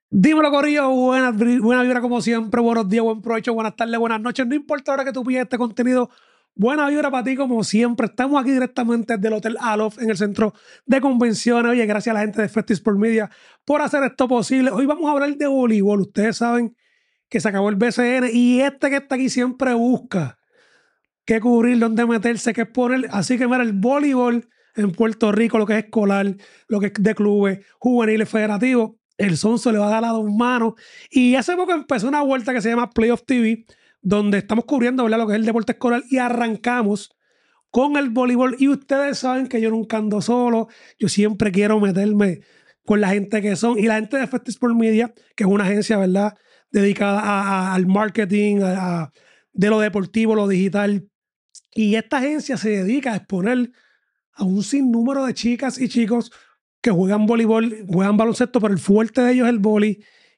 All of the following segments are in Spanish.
Dímelo, Corillo, buena vibra como siempre, buenos días, buen provecho, buenas tardes, buenas noches, no importa la hora que tú pides este contenido, buena vibra para ti como siempre. Estamos aquí directamente desde el Hotel Alof en el centro de convenciones. Oye, gracias a la gente de Festis por Media por hacer esto posible. Hoy vamos a hablar de voleibol. Ustedes saben que se acabó el BCN y este que está aquí siempre busca qué cubrir, dónde meterse, qué poner. Así que mira, el voleibol en Puerto Rico, lo que es escolar, lo que es de clubes, juveniles, federativos, el Sonso le va a dar a dos manos. Y hace poco empezó una vuelta que se llama Playoff TV, donde estamos cubriendo, ¿verdad?, lo que es el deporte escolar y arrancamos con el voleibol. Y ustedes saben que yo nunca ando solo, yo siempre quiero meterme con la gente que son. Y la gente de Festis por Media, que es una agencia, ¿verdad?, dedicada al marketing, de lo deportivo, lo digital. Y esta agencia se dedica a exponer a un sinnúmero de chicas y chicos que juegan voleibol, juegan baloncesto, pero el fuerte de ellos es el vóley.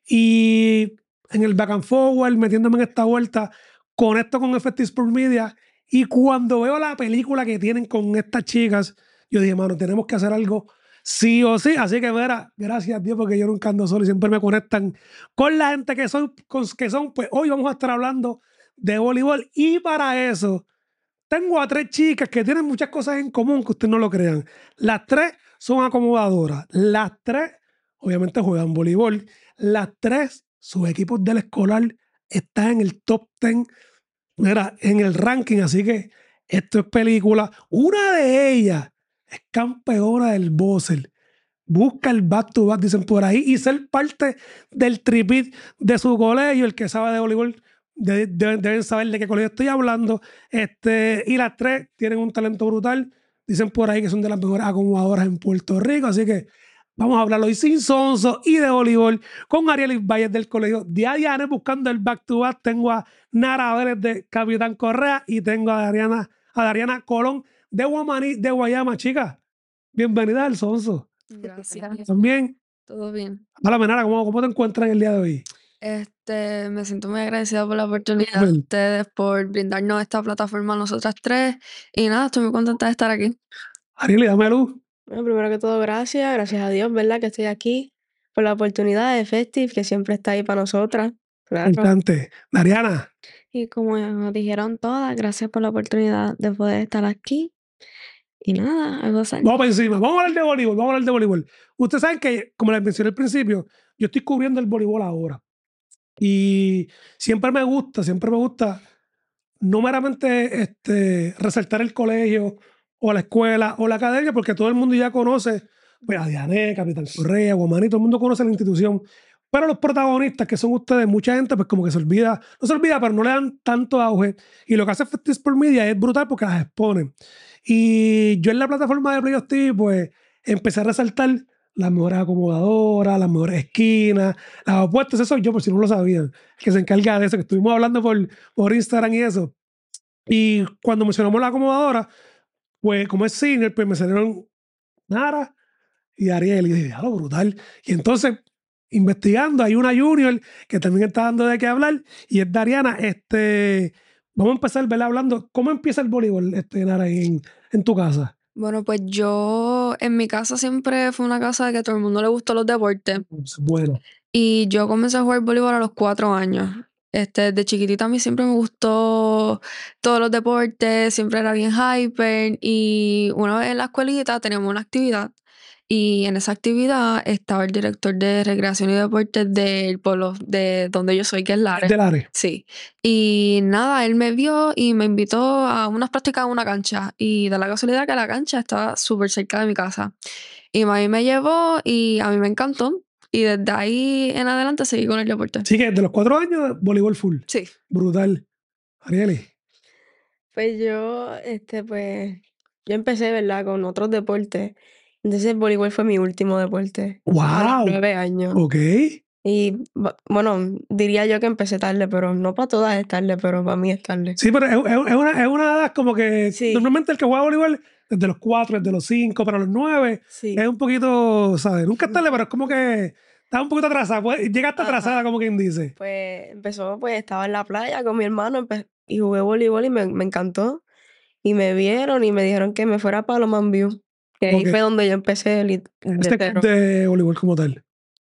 Y en el back and forward, metiéndome en esta vuelta, conecto con Effective Sport Media. Y cuando veo la película que tienen con estas chicas, yo dije, mano, tenemos que hacer algo sí o sí. Así que, mira, gracias a Dios, porque yo nunca ando solo y siempre me conectan con la gente que son. Pues hoy vamos a estar hablando de voleibol. Y para eso tengo a tres chicas que tienen muchas cosas en común que ustedes no lo crean. Las tres son acomodadoras. Las tres, obviamente, juegan voleibol. Las tres, sus equipos del escolar están en el top 10, mira, en el ranking. Así que esto es película. Una de ellas es campeona del Bosel. Busca el back-to-back, dicen por ahí, y ser parte del tripit de su colegio. El que sabe de voleibol deben saber de qué colegio estoy hablando. Y las tres tienen un talento brutal. Dicen por ahí que son de las mejores acomodadoras en Puerto Rico. Así que vamos a hablar hoy sin sonso y de voleibol con Arielis Valles del colegio de Adianes buscando el back-to-back. Tengo a Nara Vélez de Capitán Correa y tengo a Dariana Colón de Guamaní, de Guayama. Chicas, bienvenida al sonso. Gracias. También, Todo bien. hola Menara, ¿cómo te encuentras en el día de hoy? Me siento muy agradecida por la oportunidad de Súper. ustedes por brindarnos esta plataforma a nosotras tres. Y nada, estoy muy contenta de estar aquí. Ariel, dame luz. Bueno, primero que todo, gracias a Dios, ¿verdad? Que estoy aquí por la oportunidad de Festive, que siempre está ahí para nosotras. Claro. Importante. Dariana. Y como nos dijeron todas, gracias por la oportunidad de poder estar aquí. Y nada, a gozar. Vamos para encima. Vamos a hablar de voleibol. Ustedes saben que, como les mencioné al principio, yo estoy cubriendo el voleibol ahora. Y siempre me gusta no meramente resaltar el colegio o la escuela o la academia, porque todo el mundo ya conoce, pues, a Diané, Capitán Correa, Guamaní, todo el mundo conoce la institución. Pero los protagonistas, que son ustedes, mucha gente, pues como que no se olvida, pero no le dan tanto auge. Y lo que hace Festis por Media es brutal porque las exponen. Y yo en la plataforma de Playoff TV, pues empecé a resaltar las mejores acomodadoras, las mejores esquinas, las apuestas. Eso soy yo, por si no lo sabían, el que se encarga de eso, que estuvimos hablando por Instagram y eso. Y cuando mencionamos la acomodadora, pues como es senior, pues me salieron Nara y Ariel. Y dije, lo brutal. Y entonces, investigando, hay una junior que también está dando de qué hablar y es Dariana. Vamos a empezar, ¿verdad? Hablando, ¿cómo empieza el voleibol, Nara, en tu casa? Bueno, pues yo en mi casa siempre fue una casa de que a todo el mundo le gustó los deportes. Bueno, Y yo comencé a jugar voleibol a los 4 años. De chiquitita a mí siempre me gustó todos los deportes, siempre era bien hyper. Y una vez en la escuelita teníamos una actividad. Y en esa actividad estaba el director de recreación y deportes del pueblo de donde yo soy, que es es Lares. del área. Sí. Y nada, él me vio y me invitó a unas prácticas en una cancha. Y de la casualidad que la cancha estaba súper cerca de mi casa. Y mami me llevó y a mí me encantó. Y desde ahí en adelante seguí con el deporte. Así que de los 4 años, voleibol full. Sí. Brutal. Ariel. Pues yo empecé, ¿verdad? Con otros deportes. Entonces el voleibol fue mi último deporte. A los ¡Wow! 9 años. Ok. Y bueno, diría yo que empecé tarde, pero no para todas es tarde, pero para mí es tarde. Sí, pero es una edad como que Sí. normalmente el que juega voleibol desde los 4, desde los 5, para los 9, Sí. es un poquito, ¿sabes? Nunca es tarde, pero es como que está un poquito atrasada. Llegaste Ajá. atrasada, como quien dice. Pues estaba en la playa con mi hermano y jugué voleibol y me encantó. Y me vieron y me dijeron que me fuera para Loman View. Que ahí Ok. fue donde yo empecé de Este club cero. de voleibol como tal.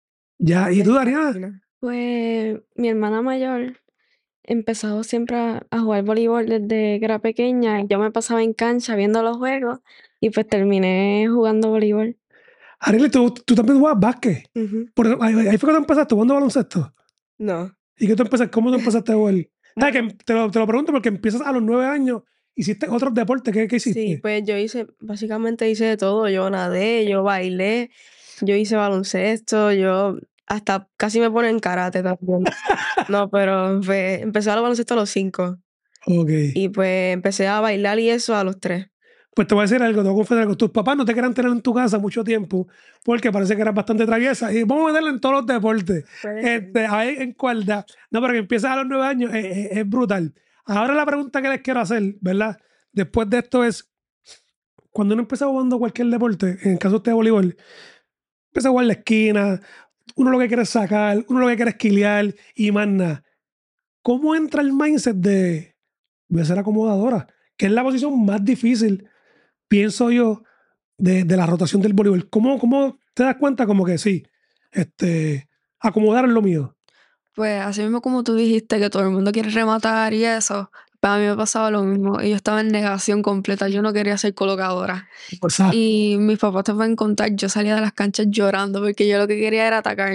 Ya, ¿y tú, Dariana? Pues mi hermana mayor empezó siempre a jugar voleibol desde que era pequeña. Yo me pasaba en cancha viendo los juegos y pues terminé jugando voleibol. Arely, ¿tú también juegas básquet? Ujú. Ahí fue que tú empezaste jugando baloncesto. No. ¿Y cómo tú empezaste a jugar? ¿Sabes que te lo pregunto porque empiezas a los 9 años, hiciste otros deportes, ¿qué Sí, hiciste? pues yo básicamente hice de todo. Yo nadé, yo bailé, yo hice baloncesto, yo hasta casi me ponen en karate también. No, pero empecé a baloncesto a los 5 Ok. y pues empecé a bailar y eso a los 3. Pues te voy a decir algo, te voy a confesar algo. Tus papás no te querían tener en tu casa mucho tiempo porque parece que eras bastante traviesa. Y vamos a meterla en todos los deportes. A ver en cuál da. No, pero que empiezas a los 9 años es brutal. Ahora la pregunta que les quiero hacer, ¿verdad? Después de esto es, cuando uno empieza jugando cualquier deporte, en el caso de este voleibol, empieza a jugar la esquina, uno lo que quiere es sacar, uno lo que quiere es quiliar y más nada. ¿Cómo entra el mindset de voy a ser acomodadora? Que es la posición más difícil, pienso yo, de la rotación del voleibol. ¿Cómo te das cuenta como que sí, acomodar es lo mío? Pues así mismo como tú dijiste que todo el mundo quiere rematar y eso, para mí me pasaba lo mismo. Y yo estaba en negación completa, yo no quería ser colocadora. Forzar. Y mis papás te pueden contar, yo salía de las canchas llorando porque yo lo que quería era atacar.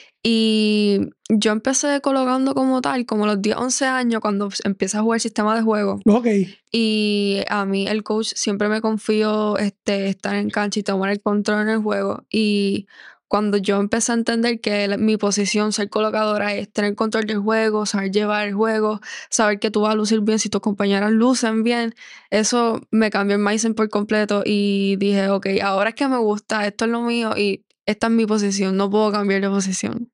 Y yo empecé colocando como tal, como a los 10, 11 años, cuando empecé a jugar el sistema de juego. Ok, Y a mí el coach siempre me confió estar en cancha y tomar el control en el juego. Y cuando yo empecé a entender que mi posición, ser colocadora, es tener control del juego, saber llevar el juego, saber que tú vas a lucir bien si tus compañeras lucen bien, eso me cambió el mindset por completo y dije, ok, ahora es que me gusta, esto es lo mío y esta es mi posición, no puedo cambiar de posición.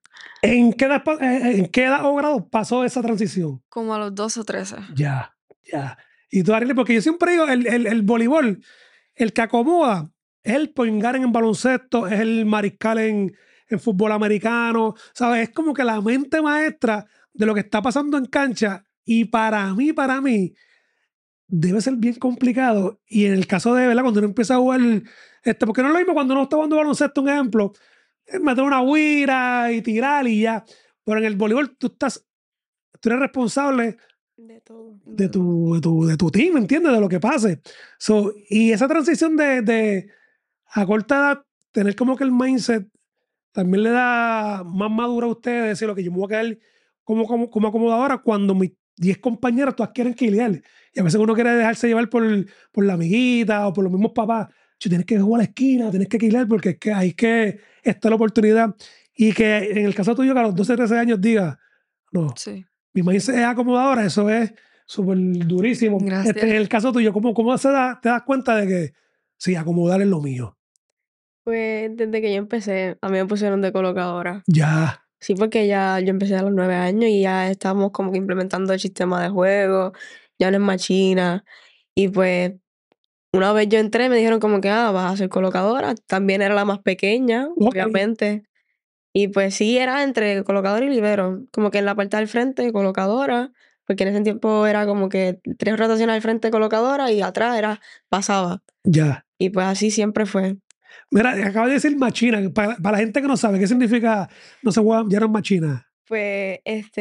¿En qué edad o grado pasó esa transición? Como a los 12 o 13. Ya, ya. Y tú, Ariel, porque yo siempre digo, el voleibol, el que acomoda, es el point guard en baloncesto, es el mariscal en fútbol americano, ¿sabes? Es como que la mente maestra de lo que está pasando en cancha. Y para mí, debe ser bien complicado. Y en el caso de, ¿verdad? Cuando uno empieza a jugar, porque no es lo mismo cuando uno está jugando baloncesto, un ejemplo, es meter una guira y tirar y ya. Pero en el voleibol tú eres responsable De todo. de tu team, ¿entiendes? De lo que pase. Y esa transición de a corta edad, tener como que el mindset también le da más madura a ustedes, decir, lo que yo me voy a quedar como acomodadora cuando mis 10 compañeros todas quieren lidiar. Y a veces uno quiere dejarse llevar por la amiguita o por los mismos papás. Tú tienes que jugar a la esquina, tienes que lidiar porque es que ahí es que está la oportunidad. Y que en el caso tuyo, que a los 12, 13 años diga, no, Sí, mi mindset es acomodadora, eso es súper durísimo. gracias. En el caso tuyo, ¿cómo te das cuenta de que sí, acomodar es lo mío? Pues desde que yo empecé, a mí me pusieron de colocadora. Ya, Sí, porque ya yo empecé a los 9 años y ya estábamos como que implementando el sistema de juego, ya no es machina. Y pues una vez yo entré, me dijeron como que, vas a ser colocadora. También era la más pequeña, ok, obviamente. Y pues sí, era entre colocadora y libero. Como que en la parte del frente, colocadora, porque en ese tiempo era como que 3 rotaciones al frente, colocadora, y atrás pasaba. ya. Y pues así siempre fue. Mira, acabas de decir machina. Para la gente que no sabe, ¿qué significa no se juega, ya no es machina? Pues,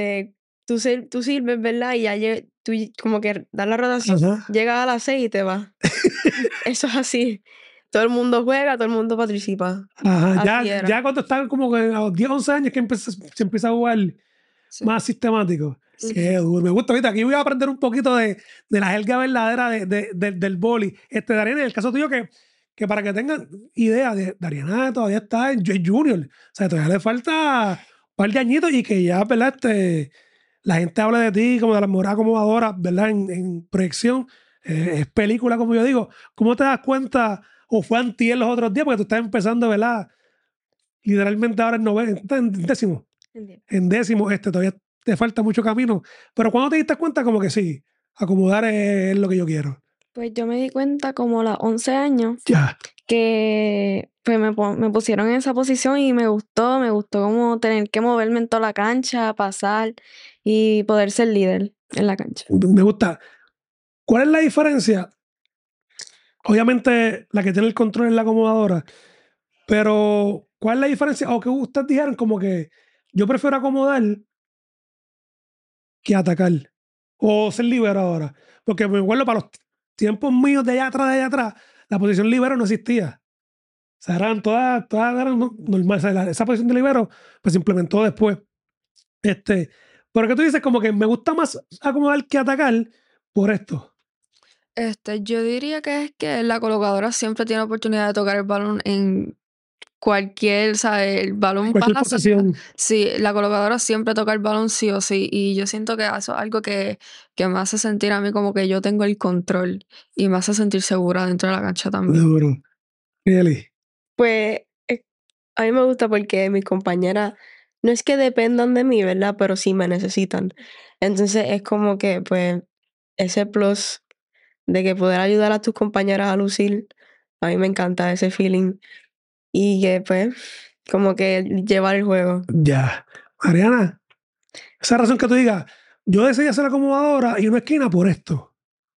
tú sirves, ¿verdad? Y ya tú como que das la rotación, Ajá. llegas a las 6 y te vas. Eso es así. Todo el mundo juega, todo el mundo participa. Ajá. Así era. Ya cuando están como que a los 10, 11 años que se empieza a jugar Sí. más sistemático. Sí. Qué duro. Me gusta. Ahorita aquí voy a aprender un poquito de la jerga verdadera del boli. Dariana, en el caso tuyo, que para que tengan idea, Dariana todavía está en junior. O sea, todavía le falta un par de añitos y que ya, ¿verdad? La gente habla de ti como de la mejor acomodadora, ¿verdad? En proyección. Es película, como yo digo. ¿Cómo te das cuenta? O fue antier los otros días, porque tú estás empezando, ¿verdad? Literalmente ahora en décimo. En décimo, todavía te falta mucho camino. Pero cuando te diste cuenta, como que sí, acomodar es lo que yo quiero. Pues yo me di cuenta como a los 11 años Ya. que pues me pusieron en esa posición y me gustó como tener que moverme en toda la cancha, pasar y poder ser líder en la cancha. Me gusta. ¿Cuál es la diferencia? Obviamente, la que tiene el control es la acomodadora, pero ¿cuál es la diferencia? O que ustedes dijeron como que yo prefiero acomodar que atacar. O ser libero ahora. Porque me acuerdo para los tiempos míos de allá atrás, la posición libero no existía. O sea, eran todas eran normales. O sea, esa posición de libero pues se implementó después. Pero que tú dices como que me gusta más acomodar que atacar por esto. Yo diría que es que la colocadora siempre tiene oportunidad de tocar el balón en cualquier, ¿sabes? El balón Cualquier pasa. posesión. Sí, la colocadora siempre toca el balón sí o sí. Y yo siento que eso es algo que me hace sentir a mí como que yo tengo el control y me hace sentir segura dentro de la cancha también. Duro. Really. Pues a mí me gusta porque mis compañeras no es que dependan de mí, ¿verdad? Pero sí me necesitan. Entonces es como que, pues, ese plus de que poder ayudar a tus compañeras a lucir, a mí me encanta ese feeling. Y que, pues, como que llevar el juego. Ya. Ariana, esa razón que tú digas, yo decidí hacer acomodadora y una esquina por esto.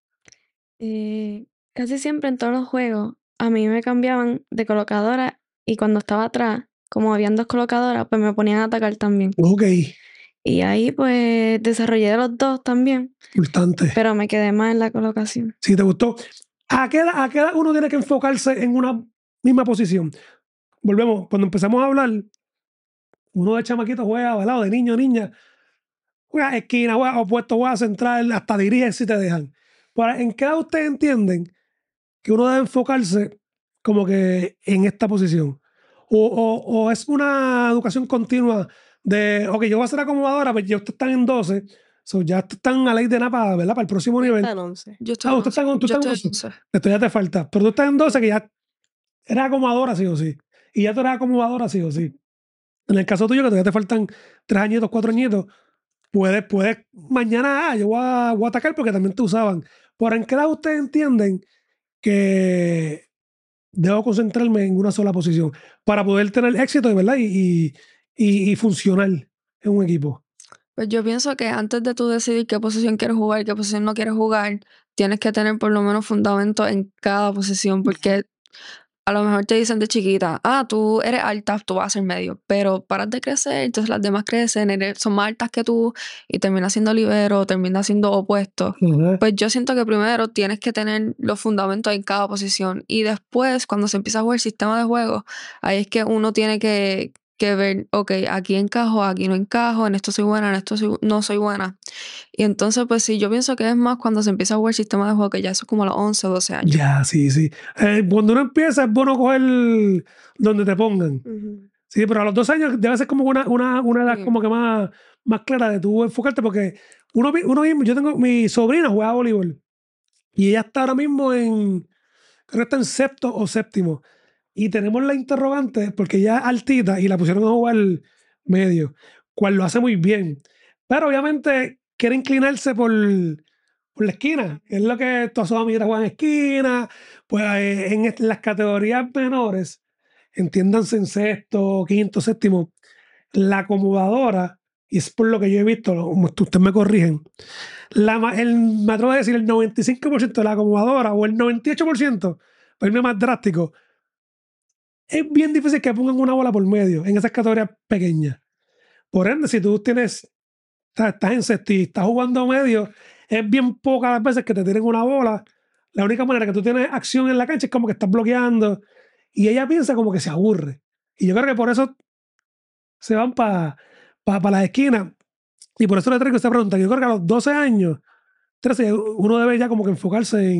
Casi siempre en todos los juegos a mí me cambiaban de colocadora y cuando estaba atrás, como habían dos colocadoras, pues me ponían a atacar también. Ok, Y ahí pues desarrollé los dos también, importante. pero me quedé más en la colocación. Si te gustó. ¿A qué edad uno tiene que enfocarse en una misma posición? Volvemos, cuando empezamos a hablar, uno de chamaquito juega, ¿verdad? O de niño, niña, juega esquina, juega opuesto, juega central, hasta dirige si te dejan. ¿En qué edad ustedes entienden que uno debe enfocarse como que en esta posición? O es una educación continua de, ok, yo voy a ser acomodadora, pero ya ustedes están en 12, so ya están a ley de nada para, ¿verdad? Para el próximo nivel. Está en 11. Yo estoy Ah, en usted está 11. en, tú Yo estás en estoy en 12. 11. Esto ya te falta. Pero tú estás en 12 que ya eres acomodadora sí o sí. Y ya tú eres acomodadora sí o sí. En el caso tuyo, que todavía te faltan 3 añitos, 4 añitos, puedes mañana, voy a atacar porque también te usaban. ¿Por en qué edad ustedes entienden que debo concentrarme en una sola posición para poder tener éxito, ¿verdad? Y funcionar en un equipo? Pues yo pienso que antes de tú decidir qué posición quieres jugar y qué posición no quieres jugar, tienes que tener por lo menos fundamento en cada posición, porque a lo mejor te dicen de chiquita, tú eres alta, tú vas a ser medio, pero paras de crecer, entonces las demás crecen, son más altas que tú y terminas siendo libero, terminas siendo opuesto. Ajá. Pues yo siento que primero tienes que tener los fundamentos en cada posición y después, cuando se empieza a jugar el sistema de juego, ahí es que uno tiene que ver, ok, aquí encajo, aquí no encajo, en esto soy buena, en esto no soy buena. Y entonces, pues sí, yo pienso que es más cuando se empieza a jugar el sistema de juego, que ya eso es como a los 11 o 12 años. Ya, sí, sí. Cuando uno empieza es bueno coger donde te pongan. Ujú. Sí, pero a los 2 años debe ser como una edad Sí. como que más clara de tú enfocarte porque uno mismo, yo tengo, mi sobrina juega voleibol y ella está ahora mismo creo que está en sexto o séptimo y tenemos la interrogante porque ella es altita y la pusieron a jugar medio, cual lo hace muy bien, pero obviamente quiere inclinarse por la esquina, que es lo que todas sus amigas juegan en esquina, pues en las categorías menores, entiéndanse en sexto, quinto, séptimo, la acomodadora, y es por lo que yo he visto, como ustedes me corrigen, me atrevo a decir el 95% de la acomodadora o el 98%, para irme más drástico, es bien difícil que pongan una bola por medio en esas categorías pequeñas. Por ende, si tú estás en sexto y estás jugando medio, es bien pocas las veces que te tienen una bola. La única manera que tú tienes acción en la cancha es como que estás bloqueando y ella piensa como que se aburre. Y yo creo que por eso se van para la esquina. Y por eso le traigo esta pregunta. Yo creo que a los 12 años, 13, uno debe ya como que enfocarse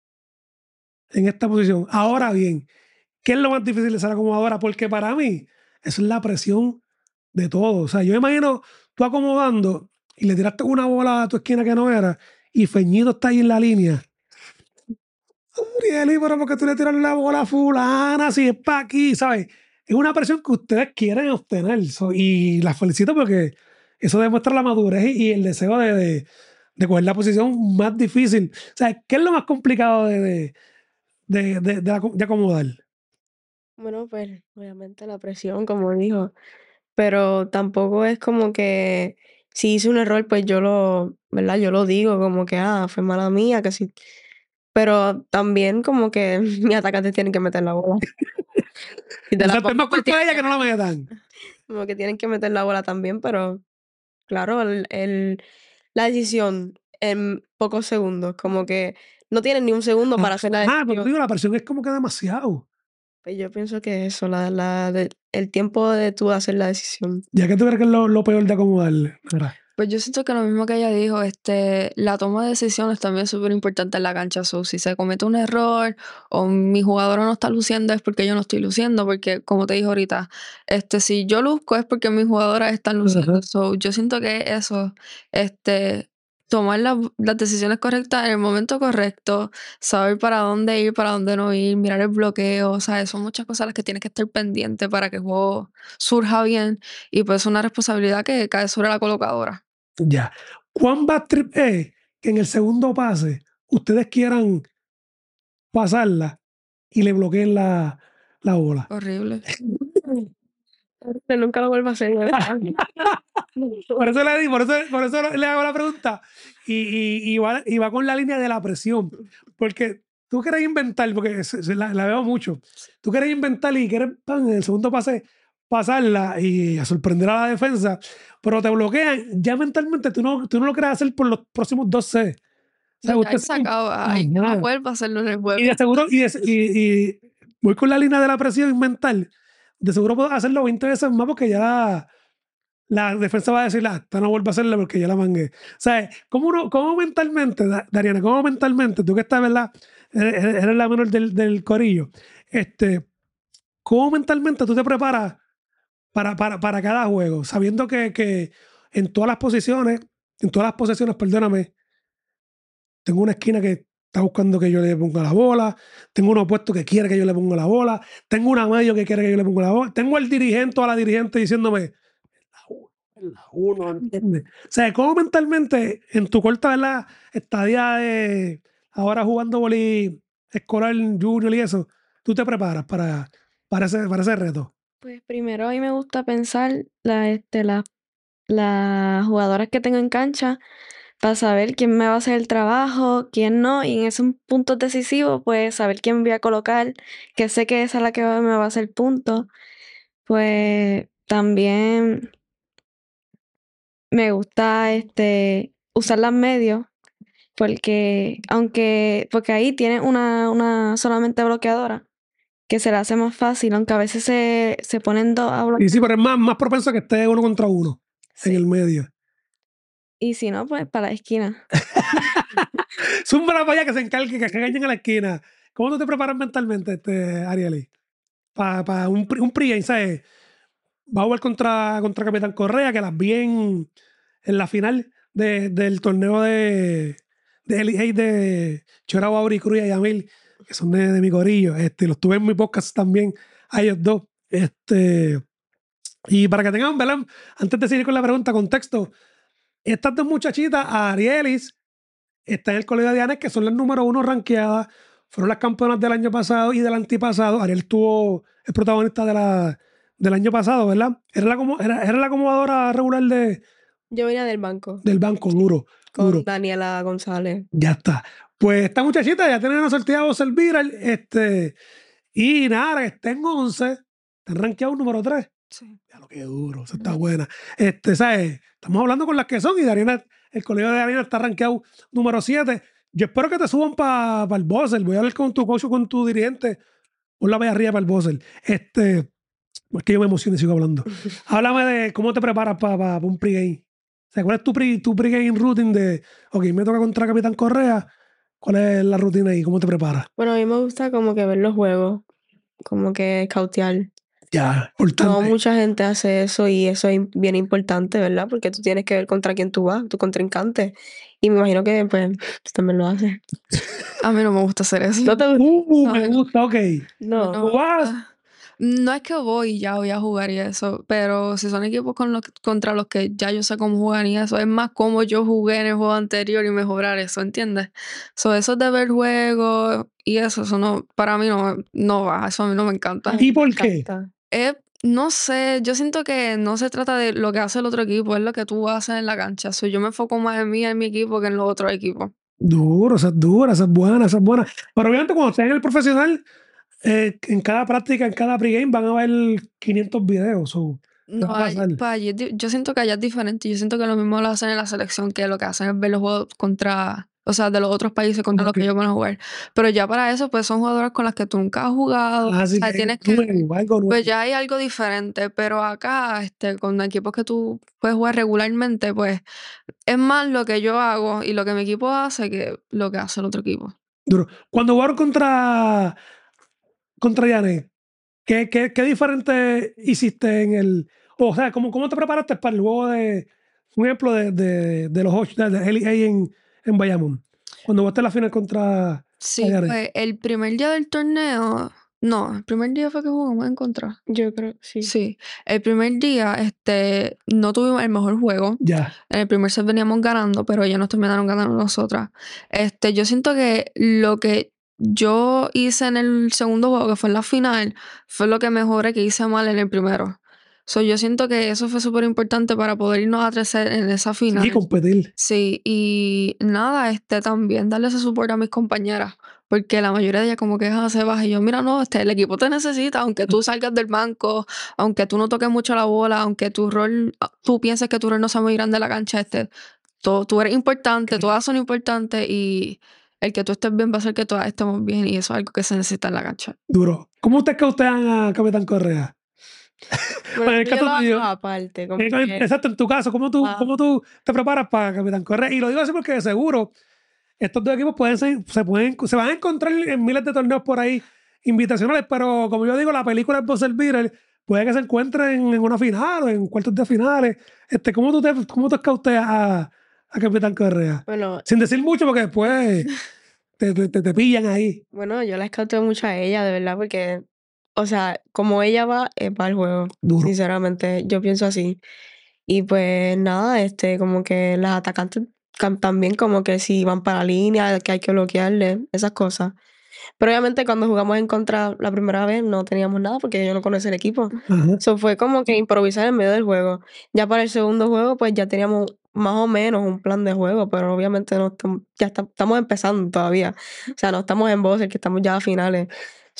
en esta posición. Ahora bien, ¿qué es lo más difícil de ser acomodadora? Porque para mí, eso es la presión de todo. O sea, yo me imagino tú acomodando y le tiraste una bola a tu esquina que no era y Feñito está ahí en la línea. Urieli, pero porque tú le tiras la bola a fulana si es para aquí, ¿sabes? Es una presión que ustedes quieren obtener. Y las felicito porque eso demuestra la madurez y el deseo de coger la posición más difícil. O sea, ¿qué es lo más complicado de acomodar? Bueno, pues obviamente la presión, como dijo, pero tampoco es como que si hice un error, pues ¿verdad? Yo lo digo como que, fue mala mía, que sí. Pero también como que mi atacante tiene que meter la bola. Y te O sea, la es más pongo, pues, culpa de ella que no la metan. como que tienen que meter la bola también, pero claro, la decisión en pocos segundos, como que no tienen ni un segundo para hacer la Pero decisión. digo, la presión es como que demasiado. Pues yo pienso que eso, el tiempo de tú hacer la decisión. Ya que tú crees que es lo peor de acomodarle. Mira. Pues yo siento que lo mismo que ella dijo, la toma de decisiones también es súper importante en la cancha. So, si se comete un error o mi jugadora no está luciendo es porque yo no estoy luciendo, porque como te dije ahorita, si yo luzco es porque mis jugadoras están luciendo. Ajá. So, yo siento que eso, tomar las decisiones correctas en el momento correcto, saber para dónde ir, para dónde no ir, mirar el bloqueo, o sea, son muchas cosas las que tienes que estar pendiente para que el juego surja bien y pues es una responsabilidad que cae sobre la colocadora. Ya. ¿Cuán bad trip es que en el segundo pase ustedes quieran pasarla y le bloqueen la bola? Horrible. Pero nunca lo vuelvo a hacer, ¿verdad? Por eso le hago la pregunta. Y va con la línea de la presión. Porque tú quieres inventar, porque la veo mucho. Tú quieres inventar y quieres en el segundo pase pasarla y a sorprender a la defensa, pero te bloquean. Ya mentalmente tú no lo quieres hacer por los próximos 2 sets. O sea, No, usted ya se acaba. Ay, yo no vuelvo a hacerlo en el juego. y de seguro, y voy con la línea de la presión mental. De seguro puedo hacerlo 20 veces más porque ya la defensa va a decir, esta no vuelve a hacerla porque ya la mangué. O sea, ¿cómo mentalmente, Dariana, cómo mentalmente, tú que estás, ¿verdad? Eres la menor del corillo, ¿cómo mentalmente tú te preparas para cada juego? Sabiendo que en todas las posesiones, perdóname, tengo una esquina que está buscando que yo le ponga la bola, tengo uno opuesto que quiere que yo le ponga la bola, tengo una medio que quiere que yo le ponga la bola, tengo al dirigente o a la dirigente diciéndome, la uno, ¿entiendes? O sea, ¿cómo mentalmente en tu corta, ¿verdad? Estadía de ahora jugando boli escolar junior y eso, tú te preparas para ese reto? Pues primero a mí me gusta pensar las jugadoras que tengo en cancha para saber quién me va a hacer el trabajo, quién no, y en esos puntos decisivos, pues saber quién voy a colocar, que sé que esa es la que me va a hacer puntos. Pues también me gusta usar las medios, porque ahí tiene una solamente bloqueadora, que se le hace más fácil, aunque a veces se ponen dos a bloquear. Y sí, pero es más propenso que esté uno contra uno en el medio. Y si no, pues para la esquina. Zumba para allá que se encargue, que engañen a la esquina. ¿Cómo tú te preparas mentalmente, Arieli? Para un pregame, ¿sabes? Va a jugar contra Capitán Correa, que las vi en la final del torneo de Elite Eight de Chorao, Auri, Cruz y Yamil, que son de mi corillo. Los tuve en mi podcast también, a ellos dos. Y para que tengan, ¿verdad? Antes de seguir con la pregunta, contexto, estas dos muchachitas, Arielis, está en el colegio de Anes, que son las número 1 rankeadas, fueron las campeonas del año pasado y del antipasado. Ariel es protagonista del año pasado, ¿verdad? Era la acomodadora regular Yo venía del banco del banco, duro. con Daniela González. Ya está. Pues esta muchachita ya tiene una sortida a Elvira, y nada, que está en 11, está rankeado número 3. Sí. Ya lo que duro, eso está buena. ¿Sabes? Estamos hablando con las que son y Dariana, el colegio de Dariana está rankeado número 7. Yo espero que te suban para el buzzer. Voy a hablar con tu coach o con tu dirigente. Ponla para arriba para el buzzer. Es que yo me emociono y sigo hablando. Háblame de cómo te preparas para un pregame. O sea, ¿cuál es tu pregame routine de, ok, me toca contra Capitán Correa? ¿Cuál es la rutina ahí? ¿Cómo te preparas? Bueno, a mí me gusta como que ver los juegos, como que cautear. Ya, importante. No mucha gente hace eso y eso es bien importante, ¿verdad? Porque tú tienes que ver contra quién tú vas, tu contrincante. Y me imagino que pues tú también lo haces. A mí no me gusta hacer eso. ¿No te gusta? Me gusta, ok. No. ¿Tú vas? No es que voy y ya voy a jugar y eso, pero si son equipos contra los que ya yo sé cómo jugar y eso, es más como yo jugué en el juego anterior y mejorar eso, ¿entiendes? Eso de ver juegos y eso no, para mí no va, eso a mí no me encanta. ¿Y por qué? No sé, yo siento que no se trata de lo que hace el otro equipo, es lo que tú haces en la cancha. Yo me enfoco más en mí, en mi equipo, que en los otros equipos. Duro, esa es dura, esa es buena, esa es buena. Pero obviamente cuando estés en el profesional, en cada práctica, en cada pregame van a haber 500 videos. ¿Qué No, va a pasar? pues allí yo siento que allá es diferente. Yo siento que lo mismo lo hacen en la selección, que lo que hacen es ver los juegos contra, o sea, de los otros países contra los Ok. que ellos van a jugar. Pero ya para eso, pues son jugadoras con las que tú nunca has jugado. O Así sea, que tienes es que, nuevo, algo nuevo. pues ya hay algo diferente. Pero acá, con equipos que tú puedes jugar regularmente, pues es más lo que yo hago y lo que mi equipo hace que lo que hace el otro equipo. Duro. Cuando jugaron contra Janet, ¿qué diferente hiciste en el... O sea, ¿cómo te preparaste para el juego un ejemplo de los 8, de LA en Bayamón? Cuando jugaste la final contra Sí, Janet. pues el primer día del torneo, no, el primer día fue que jugamos en contra. Yo creo, sí. Sí, el primer día, no tuvimos el mejor juego. Ya. En el primer set veníamos ganando, pero ellos nos terminaron ganando nosotras. Yo siento que lo que yo hice en el segundo juego, que fue en la final, fue lo que mejoré que hice mal en el primero. Yo siento que eso fue súper importante para poder irnos a 3 en esa Sí, final. competir. Sí, y nada, también darle ese soporte a mis compañeras, porque la mayoría de ellas como que se baja y yo, mira, no, el equipo te necesita, aunque tú salgas del banco, aunque tú no toques mucho la bola, aunque tú pienses que tu rol no sea muy grande en la cancha, tú eres importante, todas son importantes y el que tú estés bien va a hacer que todas estemos bien y eso es algo que se necesita en la cancha. Duro. ¿Cómo ustedes cautean a Capitán Correa? Bueno, En el yo caso lo hago tuyo, aparte, como que, exacto, en tu caso, ah, ¿cómo tú te preparas para Capitán Correa? Y lo digo así porque de seguro estos dos equipos se van a encontrar en miles de torneos por ahí invitacionales, pero como yo digo, la película es Buzzer Beater, puede que se encuentren en una final o en cuartos de finales. ¿Cómo tú escauteas a Capitán Correa? bueno, Sin decir mucho porque después te pillan ahí. bueno, yo la escauteo mucho a ella, de verdad, porque, o sea, como ella va, es para el juego. Duro. Sinceramente, yo pienso así. Y pues nada, como que las atacantes también como que si van para la línea, que hay que bloquearle, esas cosas. Pero obviamente cuando jugamos en contra la primera vez no teníamos nada porque yo no conocía el equipo. Ajá. Eso fue como que improvisar en medio del juego. Ya para el segundo juego pues ya teníamos más o menos un plan de juego, pero obviamente no estamos empezando todavía. O sea, no estamos en buzzer, que estamos ya a finales.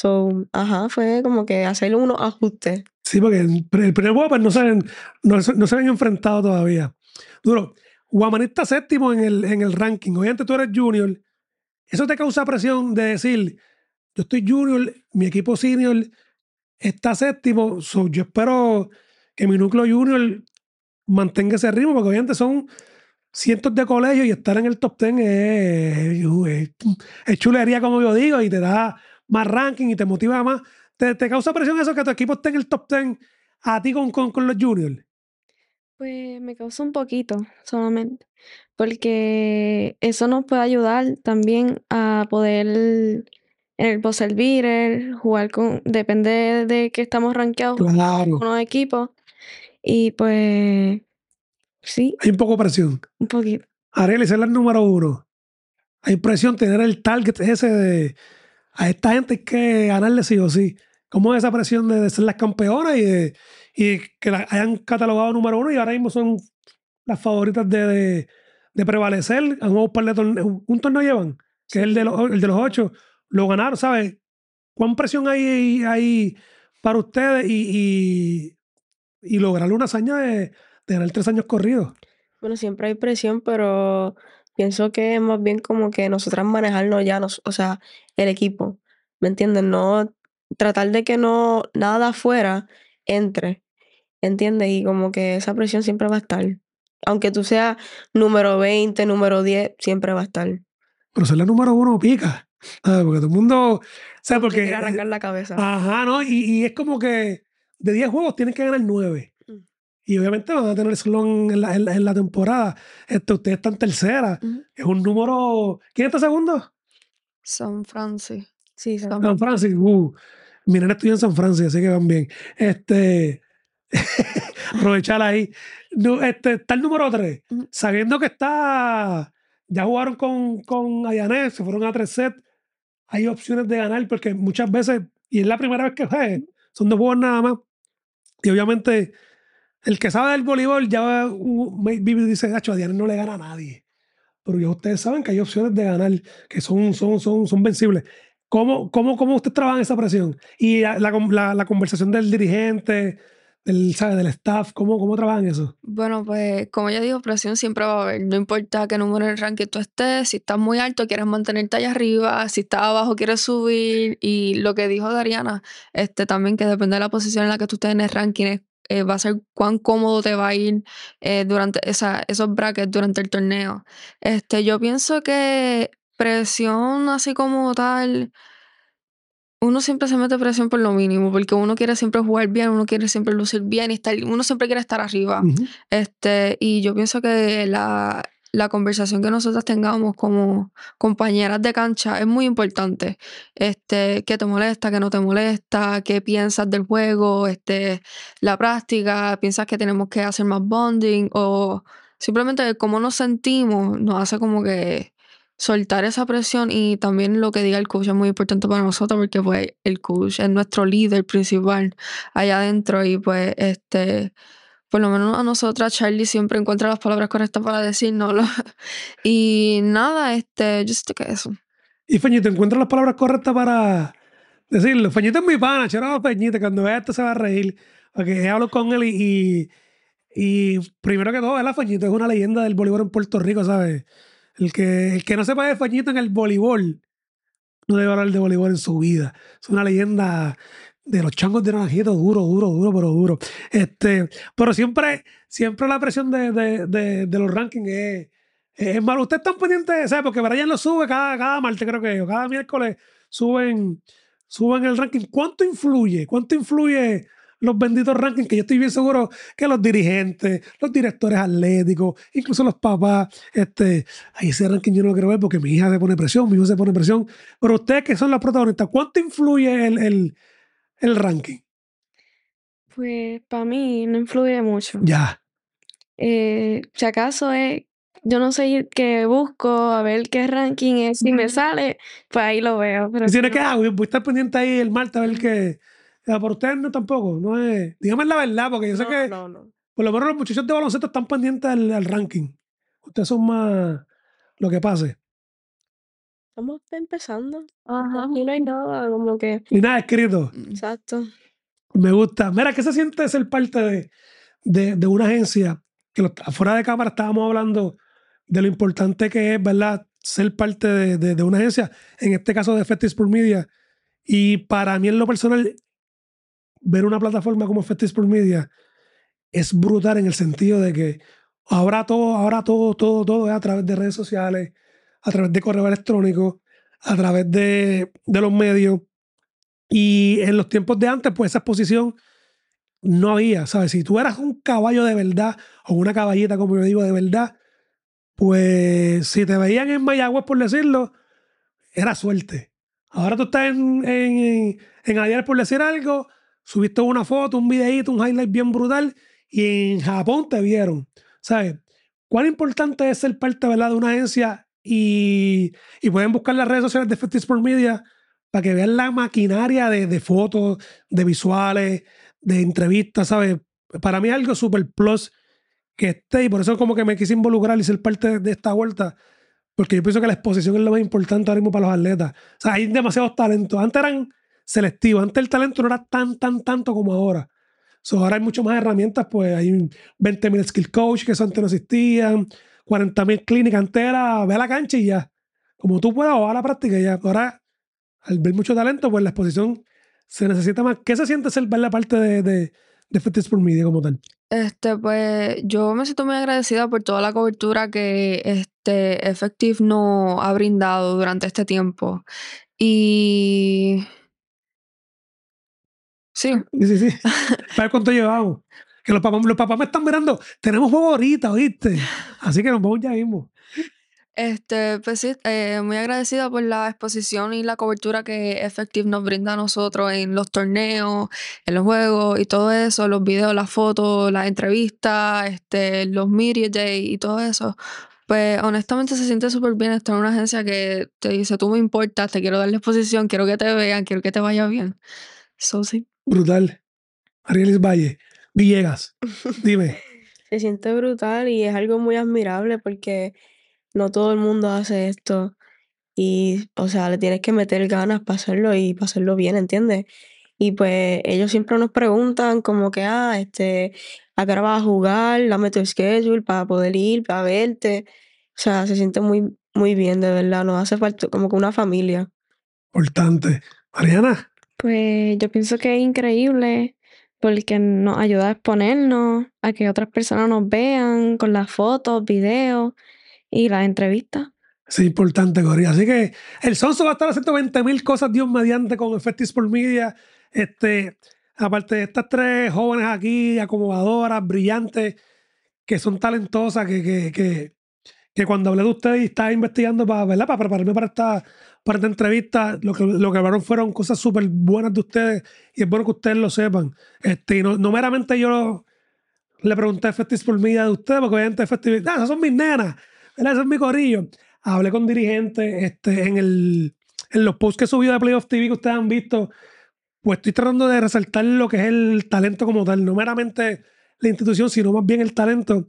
Fue como que hacer unos ajustes. Sí, porque el primer juego pues, no se habían enfrentado todavía. Duro. Guamaní está séptimo en el ranking. Obviamente tú eres junior. Eso te causa presión de decir, yo estoy junior, mi equipo senior está séptimo, yo espero que mi núcleo junior mantenga ese ritmo, porque obviamente son cientos de colegios y estar en el top 10 es chulería, como yo digo, y te da más ranking y te motiva más. ¿Te causa presión eso que tu equipo esté en el top 10 a ti con los juniors? Pues me causa un poquito solamente, porque eso nos puede ayudar también a poder en el buzzer beater, jugar depende de que estamos rankeados Claro, con los equipos. Y pues sí, hay un poco de presión. un poquito. Arely, ser la número 1. Hay presión tener el target ese de a esta gente hay que ganarle sí o sí. ¿Cómo es esa presión de ser las campeonas y que la hayan catalogado número 1 y ahora mismo son las favoritas de prevalecer? Han jugado un par de torneos, un torneo llevan, que es el de los 8. Lo ganaron, ¿sabes? ¿Cuán presión hay para ustedes y lograr una hazaña de ganar 3 años corridos? Bueno, siempre hay presión, pero pienso que es más bien como que nosotras manejarnos ya, o sea, el equipo, ¿me entiendes? No tratar de que no nada afuera entre, ¿entiendes? Y como que esa presión siempre va a estar. Aunque tú seas número 20, número 10, siempre va a estar. Pero ser la número 1 pica. ¿Sabes? Porque todo el mundo. ¿Sabes? Como que Porque. quiere arrancar la cabeza. Ajá, ¿no? Y es como que de 10 juegos tienes que ganar 9. Mm. Y obviamente van a tener slon en la temporada. Ustedes están tercera. Ujú. Es un número. ¿Quién está segundo? San Francisco. Sí, San- San Francisco. Mi nena estudia en San Francisco, así que van bien. Aprovechar ahí. No, está el número 3. Ujú. Sabiendo que está. Ya jugaron con Ayané, se fueron a 3 sets. Hay opciones de ganar porque muchas veces, y es la primera vez que juegue, son 2 juegos nada más. Y obviamente, el que sabe del voleibol ya maybe dice, Nacho, a Diana no le gana a nadie. Pero ya ustedes saben que hay opciones de ganar que son vencibles. ¿Cómo ustedes trabajan esa presión? Y la conversación del dirigente, ¿sabes? Del staff, ¿cómo trabajan eso? Bueno, pues como ya digo, presión siempre va a haber. No importa qué número en el ranking tú estés, si estás muy alto quieres mantenerte allá arriba, si estás abajo quieres subir. Y lo que dijo Dariana, también que depende de la posición en la que tú estés en el ranking, va a ser cuán cómodo te va a ir durante esos brackets durante el torneo. Yo pienso que presión así como tal. Uno siempre se mete presión por lo mínimo, porque uno quiere siempre jugar bien, uno quiere siempre lucir bien y uno siempre quiere estar arriba. Ujú. Y yo pienso que la conversación que nosotros tengamos como compañeras de cancha es muy importante. ¿Qué te molesta, qué no te molesta, qué piensas del juego, la práctica, piensas que tenemos que hacer más bonding o simplemente cómo nos sentimos nos hace como que soltar esa presión y también lo que diga el coach es muy importante para nosotros porque pues el coach es nuestro líder principal allá adentro y pues por lo menos a nosotras Charlie siempre encuentra las palabras correctas para decírnoslo y nada, yo sé que eso. Y Feñito, ¿encuentras las palabras correctas para decirlo? Feñito es mi pana, chero Feñito, cuando vea esto se va a reír. Porque hablo con él y primero que todo, ¿verdad? Feñito es una leyenda del voleibol en Puerto Rico, ¿sabes? El que no sepa de Feñito en el voleibol, no debe hablar de voleibol en su vida. Es una leyenda de los changos de Naranjito, duro, duro, duro, pero duro. Pero siempre la presión de los rankings es malo. Ustedes están pendientes, ¿sabes? Porque Brian lo sube cada martes, creo que, o cada miércoles suben el ranking. ¿Cuánto influye los benditos rankings? Que yo estoy bien seguro que los dirigentes, los directores atléticos, incluso los papás, ahí ese ranking yo no lo quiero ver porque mi hija se pone presión, mi hijo se pone presión. Pero ustedes que son las protagonistas, ¿cuánto influye el ranking? Pues para mí no influye mucho. Ya. Si acaso yo no sé qué busco, a ver qué ranking es. Si me sale, pues ahí lo veo. Pero Y si tiene que, no, voy a estar pendiente ahí el martes a ver qué. Por ustedes no tampoco, no es. Dígame la verdad, porque yo sé que No. por lo menos los muchachos de baloncesto están pendientes al ranking. Ustedes son más lo que pase. Estamos empezando. ajá. Y no hay nada, como que. Y nada escrito. Exacto. Me gusta. Mira, ¿qué se siente ser parte de una agencia? Que afuera de cámara estábamos hablando de lo importante que es, ¿verdad? Ser parte de una agencia, en este caso de Effective Sport Media. Y para mí, en lo personal, ver una plataforma como Effective Sport Media es brutal en el sentido de que ahora todo es a través de redes sociales, a través de correo electrónico, a través de los medios. Y en los tiempos de antes, pues esa exposición no había, ¿sabes? Si tú eras un caballo de verdad o una caballita, como yo digo, de verdad, pues si te veían en Mayagüez, por decirlo, era suerte. Ahora tú estás en ayer por decir algo, subiste una foto, un videíto, un highlight bien brutal y en Japón te vieron. ¿Sabes? ¿Cuán importante es ser parte, ¿verdad?, de una agencia y pueden buscar las redes sociales de Effective Sport Media para que vean la maquinaria de fotos, de visuales, de entrevistas, ¿sabes? Para mí es algo super plus que esté y por eso como que me quise involucrar y ser parte de esta vuelta porque yo pienso que la exposición es lo más importante ahora mismo para los atletas. O sea, hay demasiados talentos. Antes eran selectivos. Antes el talento no era tanto como ahora. So, ahora hay muchas más herramientas. Pues hay 20.000 skill coach que eso antes no existían. 40.000 clínicas. Antes era ve a la cancha y ya. Como tú puedas o a la práctica y ya. Ahora, al ver mucho talento, pues la exposición se necesita más. ¿Qué se siente ser ver la parte de Effective Sport Media como tal? Pues yo me siento muy agradecida por toda la cobertura que Effective nos ha brindado durante este tiempo. Y sí, Sí. Para ver cuánto llevamos. Que los papás me están mirando. Tenemos juego ahorita, ¿oíste? Así que nos vamos ya mismo. pues sí, muy agradecida por la exposición y la cobertura que Effective nos brinda a nosotros en los torneos, en los juegos y todo eso, los videos, las fotos, las entrevistas, los media day y todo eso. Pues honestamente se siente súper bien estar en una agencia que te dice, tú me importas, te quiero dar la exposición, quiero que te vean, quiero que te vaya bien. So, sí. Brutal. Arielis Valle. Villegas. Dime. Se siente brutal y es algo muy admirable porque no todo el mundo hace esto. y, o sea, le tienes que meter ganas para hacerlo y para hacerlo bien, ¿entiendes? Y pues ellos siempre nos preguntan como que, ¿a qué hora vas a jugar? Dame tu schedule para poder ir, para verte. O sea, se siente muy, muy bien, de verdad. Nos hace falta como que una familia. Importante. Mariana, Pues yo pienso que es increíble porque nos ayuda a exponernos, a que otras personas nos vean con las fotos, videos y las entrevistas. es importante, Cory. Así que el Sonso va a estar haciendo 20,000 cosas, Dios mediante, con Effective Sport Media. Aparte de estas tres jóvenes aquí, acomodadoras, brillantes, que son talentosas, que cuando hablé de ustedes y estaba investigando para, ¿verdad? Para prepararme para esta entrevista, lo que hablaron fueron cosas súper buenas de ustedes y es bueno que ustedes lo sepan. Y no meramente yo le pregunté a Effective Sport Media de ustedes, porque obviamente Effective, esas son mis nenas, ¿verdad? Ese es mi corillo. Hablé con dirigentes en los posts que he subido de Playoff TV que ustedes han visto, pues estoy tratando de resaltar lo que es el talento como tal, no meramente la institución, sino más bien el talento.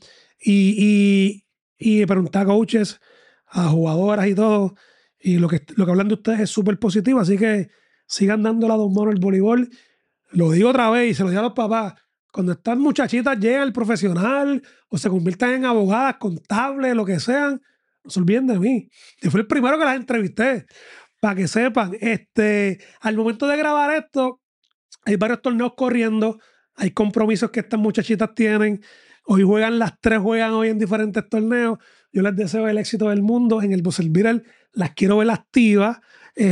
Y preguntar a coaches, a jugadoras y todo. Y lo que hablan de ustedes es súper positivo. Así que sigan dando la dos manos al voleibol. Lo digo otra vez y se lo digo a los papás. Cuando estas muchachitas llegan al profesional o se conviertan en abogadas, contables, lo que sean, no se olviden de mí. Yo fui el primero que las entrevisté. Para que sepan, al momento de grabar esto, hay varios torneos corriendo, hay compromisos que estas muchachitas tienen. Hoy las tres juegan hoy en diferentes torneos. Yo les deseo el éxito del mundo en el Buzzer Beater. Las quiero ver activas.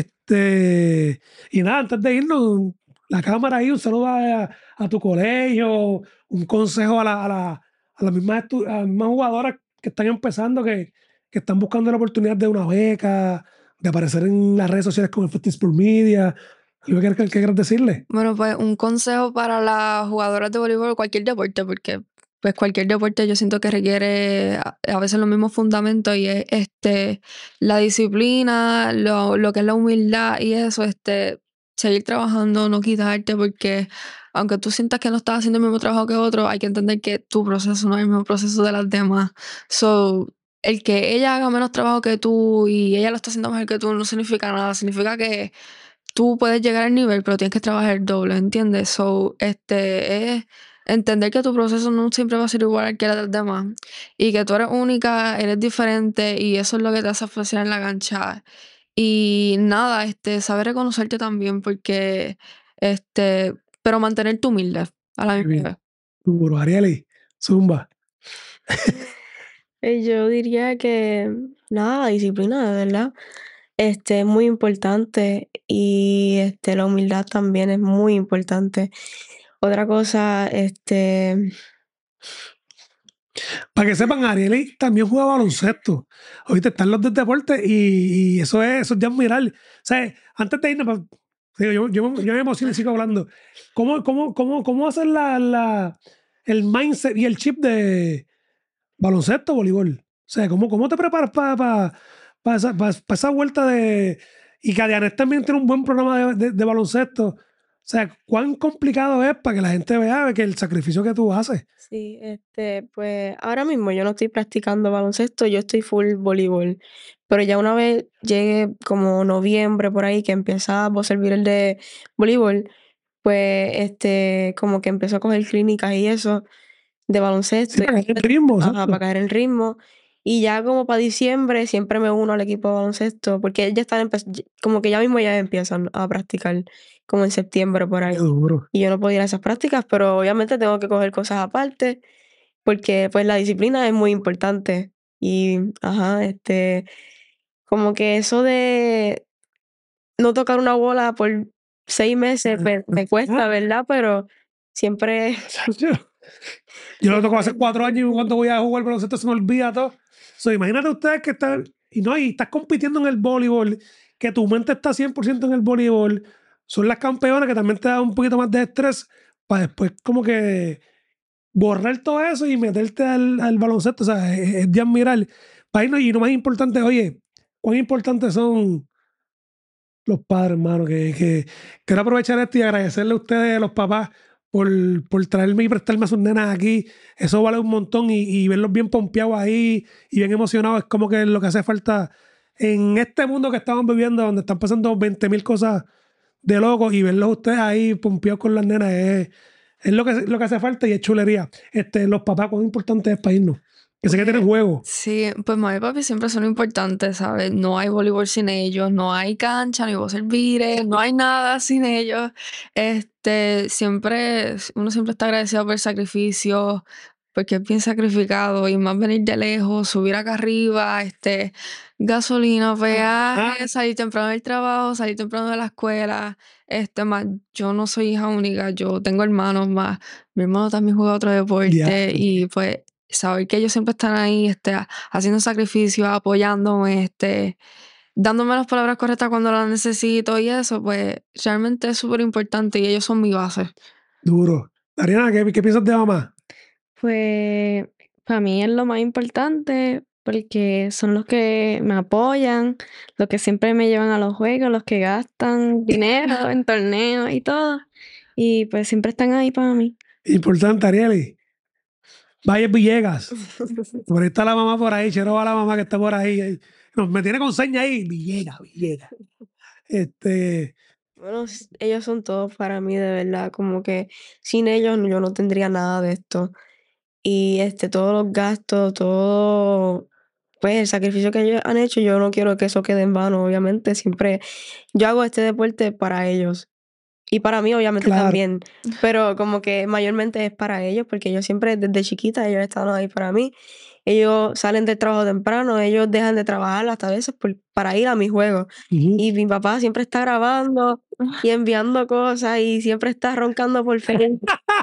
Y nada, antes de irnos, la cámara ahí, un saludo a tu colegio, un consejo a las mismas jugadoras que están empezando, que están buscando la oportunidad de una beca, de aparecer en las redes sociales como el Effective Sport Media. ¿Qué quieres decirle? Bueno, pues un consejo para las jugadoras de voleibol o cualquier deporte, porque pues cualquier deporte yo siento que requiere a veces los mismos fundamentos y es la disciplina, lo que es la humildad y eso, seguir trabajando, no quitarte, porque aunque tú sientas que no estás haciendo el mismo trabajo que otro, hay que entender que tu proceso no es el mismo proceso de las demás. So, el que ella haga menos trabajo que tú y ella lo está haciendo mejor que tú no significa nada, significa que tú puedes llegar al nivel, pero tienes que trabajar el doble, ¿entiendes? So, es entender que tu proceso no siempre va a ser igual al que el de los demás y que tú eres única, eres diferente y eso es lo que te hace especial en la cancha. Y nada, saber reconocerte también porque, pero mantenerte humilde a la Muy misma bien. vez. Duro, Arieli, zumba. Yo diría que nada, la disciplina, de verdad, es muy importante y la humildad también es muy importante. Otra cosa, Para que sepan, Arieli también juega baloncesto. Ahorita están los de deporte y eso es ya admirar. O sea, antes de irnos, digo, yo me emociono y sigo hablando. ¿Cómo hacer el mindset y el chip de baloncesto, voleibol? O sea, ¿cómo te preparas para esa vuelta de... Y que Adianet también tiene un buen programa de baloncesto. O sea, ¿cuán complicado es para que la gente vea que el sacrificio que tú haces? sí, pues ahora mismo yo no estoy practicando baloncesto, yo estoy full voleibol. Pero ya una vez llegue como noviembre por ahí que empieza a servir el de voleibol, pues como que empezó a coger clínicas y eso de Sí, baloncesto. para que el ritmo, Ajá, exacto. para caer el ritmo. Y ya como para diciembre siempre me uno al equipo de baloncesto, porque ya están como que ya mismo ya empiezan a practicar, como en septiembre por ahí. Qué duro. Y yo no puedo ir a esas prácticas, pero obviamente tengo que coger cosas aparte, porque pues la disciplina es muy importante. Y, ajá, como que eso de no tocar una bola por 6 meses me cuesta, ¿verdad? Pero siempre, Yo lo toco hace 4 años y cuando voy a jugar baloncesto se me olvida todo. So, imagínate ustedes que están, y estás compitiendo en el voleibol, que tu mente está 100% en el voleibol, son las campeonas que también te dan un poquito más de estrés para después como que borrar todo eso y meterte al baloncesto. O sea, es de admirar. Y lo más importante, oye, cuán importantes son los padres, hermano, que quiero aprovechar esto y agradecerle a ustedes, a los papás, por traerme y prestarme a sus nenas aquí. Eso vale un montón y verlos bien pompeados ahí y bien emocionados es como que lo que hace falta en este mundo que estamos viviendo, donde están pasando 20,000 cosas de locos, y verlos ustedes ahí pompeados con las nenas es lo que hace falta y es chulería. Los papás, ¿cuán importante es para irnos? Que sé que tienen juego. Sí, pues mami y papi siempre son importantes, ¿sabes? No hay voleibol sin ellos, no hay cancha, ni voy a servir, no hay nada sin ellos. Uno siempre está agradecido por el sacrificio, porque es bien sacrificado, y más venir de lejos, subir acá arriba, gasolina, peaje, salir temprano del trabajo, salir temprano de la escuela. Más, yo no soy hija única, yo tengo hermanos más. Mi hermano también juega otro deporte, Ya. y pues saber que ellos siempre están ahí, haciendo sacrificios, apoyándome, dándome las palabras correctas cuando las necesito y eso, pues realmente es súper importante y ellos son mi base. Duro. Ariana, ¿qué piensas de mamá? Pues para mí es lo más importante porque son los que me apoyan, los que siempre me llevan a los juegos, los que gastan dinero en torneos y todo. Y pues siempre están ahí para mí. Importante, Arieli. Valles Villegas. Por ahí está la mamá por ahí, chero a la mamá que está por ahí. No, me tiene con seña ahí. Villegas. Bueno, ellos son todos para mí, de verdad. Como que sin ellos yo no tendría nada de esto. Y todos los gastos, todo, pues el sacrificio que ellos han hecho, yo no quiero que eso quede en vano, obviamente. Siempre yo hago este deporte para ellos. Y para mí, obviamente, Claro. también. Pero como que mayormente es para ellos, porque ellos siempre, desde chiquita, ellos están ahí para mí. Ellos salen del trabajo temprano, ellos dejan de trabajar hasta a veces para ir a mis juegos. Y mi papá siempre está grabando y enviando cosas y siempre está roncando por Facebook.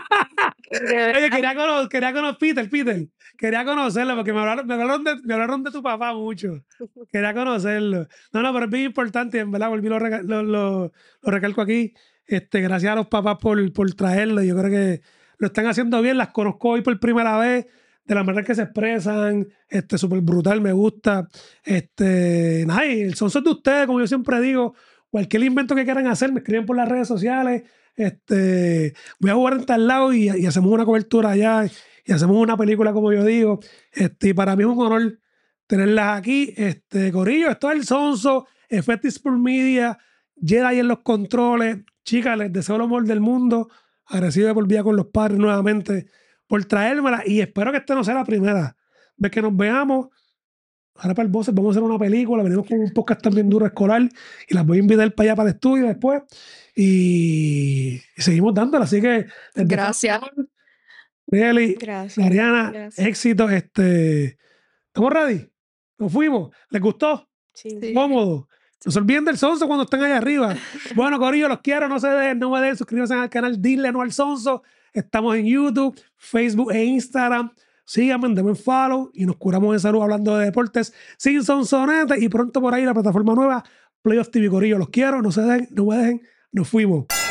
Oye, quería conocer Peter. Quería conocerlo porque me hablaron de tu papá mucho. Quería conocerlo. No, pero es bien importante, en verdad, volví lo recalco aquí. Gracias a los papás por traerlo. Yo creo que lo están haciendo bien. Las conozco hoy por primera vez, de la manera que se expresan, súper brutal, me gusta. Nada, y el sonso es de ustedes, como yo siempre digo. Cualquier invento que quieran hacer, me escriben por las redes sociales. Voy a jugar en tal lado y hacemos una cobertura allá y hacemos una película, como yo digo. Y para mí es un honor tenerlas aquí. Corillo, esto es el Sonso, Effective Sport Media, Jedi en los controles. Chicas, les deseo lo mejor del mundo. Agradecido de por vida con los padres nuevamente por traérmela, y espero que esta no sea la primera vez que nos veamos. Ahora para el Bosses vamos a hacer una película, venimos con un podcast también duro escolar y las voy a invitar para allá para el estudio después y seguimos dándola, así que Gracias. Really, Gracias. Ariana, Gracias. éxito. ¿Estamos ready? ¿Nos fuimos? ¿Les gustó? Sí. Cómodo. No se olviden del Sonso cuando estén allá arriba. Bueno, corillo, los quiero, no se dejen, no me dejen, suscríbanse al canal, dile no al Sonso. Estamos en YouTube, Facebook e Instagram. Síganme, denme follow y nos curamos de salud hablando de deportes sin sonsonete, y pronto por ahí la plataforma nueva Playoff TV. Corillo, los quiero, no se dejen, no me dejen, nos fuimos.